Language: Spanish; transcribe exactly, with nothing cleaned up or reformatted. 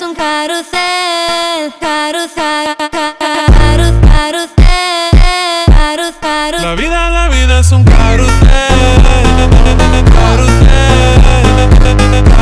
un carrusel, carrusel, carrusel, carrusel, carrusel. La vida, la vida es un carrusel, carrusel, carrusel.